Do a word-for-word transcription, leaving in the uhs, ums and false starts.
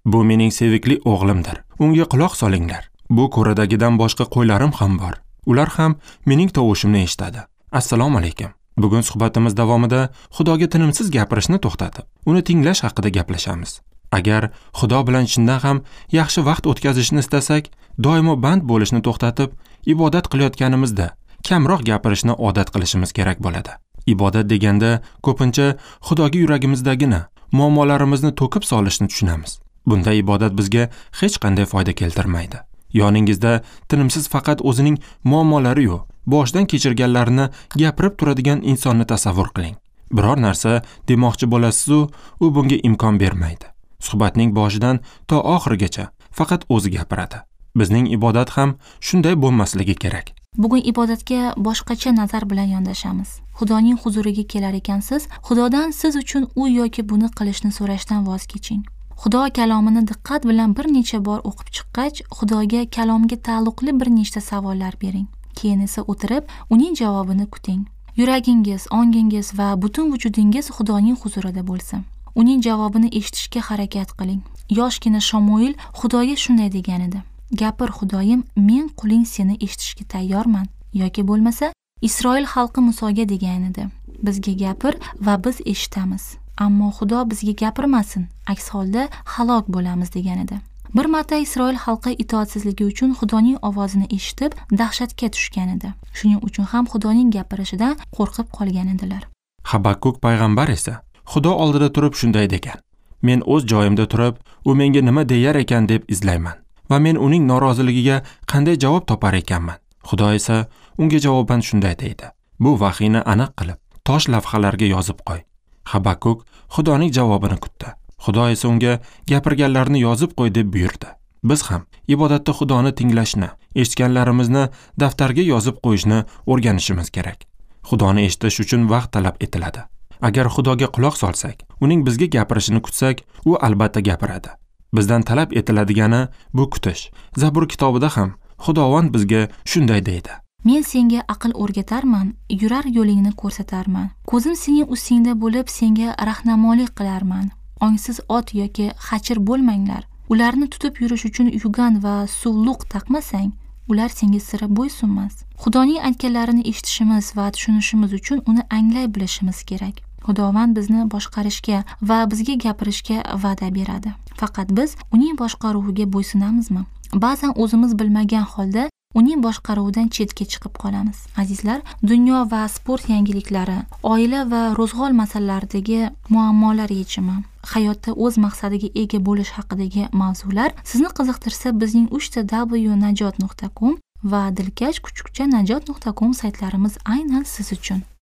Bu mening sevikli o'g'limdir. Unga quloq solinglar. Bu ko'radagidan boshqa qo'ylarim ham bor. Ular ham mening tovushimni eshitadi. Assalomu alaykum. Bugun suhbatimiz davomida Xudoga tinimsiz gapirishni to'xtatib, uni tinglash haqida gaplashamiz. Agar Xudo bilan chindan ham yaxshi vaqt o'tkazishni istasak, doimo band bo'lishni to'xtatib, ibodat qilayotganimizda kamroq gapirishni odat qilishimiz kerak bo'ladi. Ibodat deganda ko'pincha Xudoga yuragimizdagini, muammolarimizni to'kib solishni tushunamiz. Bunda ibodat bizga hech qanday foyda keltirmaydi. Yoningizda tinimsiz faqat o'zining muammolari yo'q, boshdan kechirganlarini gapirib turadigan insonni tasavvur qiling. Biror narsa demoqchi bo'lasiz-u, u bunga imkon bermaydi. Suhbatning boshidan to oxirigacha faqat o'zi gapiradi. Bizning ibodat ham shunday bo'lmasligi kerak. Bugun ibodatga boshqacha nazar bilan yondashamiz. Xudoning huzuriga kelar ekansiz, Xudodan siz uchun u yoki buni qilishni so'rashdan voz keching. Xudo kalomini diqqat bilan bir necha bor o'qib chiqqach, Xudoga kalomga taalluqli bir nechta savollar bering. Keyin esa o'tirib, uning javobini kuting. Yuragingiz, ongingiz va butun vujudingiz Xudoning huzurida bo'lsin. Uning javobini eshitishga harakat qiling. Yoshgina Shamoil Xudoga shunday degan edi: "Gapir Xudoyim, men quling seni eshitishga tayyorman." Yoki bo'lmasa, Isroil xalqi Musoga degan edi: "Bizga gapir va biz eshitamiz. Ammo Xudo bizga gapirmasin, aks holda halok bo'lamiz" degan edi. Bir marta Isroil xalqi itoatsizligi uchun Xudoning ovozini eshitib, dahshatga tushgan edi. Shuning uchun ham Xudoning gapirishidan qo'rqib qolgan edilar. Habakkuk payg'ambar esa Xudo oldida turib shunday degan: "Men o'z joyimda turib, u menga nima deyar ekan deb izlayman va men uning noroziligiga qanday javob topar ekanman." Xudo esa unga javoban shunday deydi: "Bu vahiyni aniq qilib, tosh lavhalarga yozib qo'y." Habakkuk Xudoning javobini kutdi. Xudo esa unga gapirganlarni yozib qo'y deb buyurdi. Biz ham ibodatda Xudoni tinglashni, eshitganlarimizni daftarga yozib qo'yishni o'rganishimiz kerak. Xudoni eshitish uchun vaqt talab etiladi. Agar Xudoga quloq solsak, uning bizga gapirishini kutsak, u albatta gapiradi. Bizdan talab etiladigani bu kutish. Zabur kitobida ham Xudovand bizga shunday deydi: "Men senga aql o'rgatarman, yurar yo'lingni ko'rsatarman. Ko'zim sening ustingda bo'lib, senga rahnamolik qilarman. Ongsiz ot yoki xachir bo'lmanglar. Ularni tutib yurish uchun yugan va suvluq taqmasang, ular senga sira bo'ysunmas." Xudoning aytganlarini eshitishimiz va tushunishimiz uchun uni anglay bilishimiz kerak. Xudovand bizni boshqarishga va bizga gapirishga va'da beradi. Faqat biz uning boshqaruviga bo'ysunamizmi? Ba'zan o'zimiz bilmagan holda uning boshqaruvidan chetga chiqib qolamiz. Azizlar, dunyo va sport yangiliklari, oila va ro'zg'or masalalaridagi muammolar yechimi, hayotda o'z maqsadiga ega bo'lish haqidagi mavzular sizni qiziqtirsa, bizning uch ta w najot nuqta com va dilkash kuchukcha najot nuqta com saytlarimiz aynan siz uchun.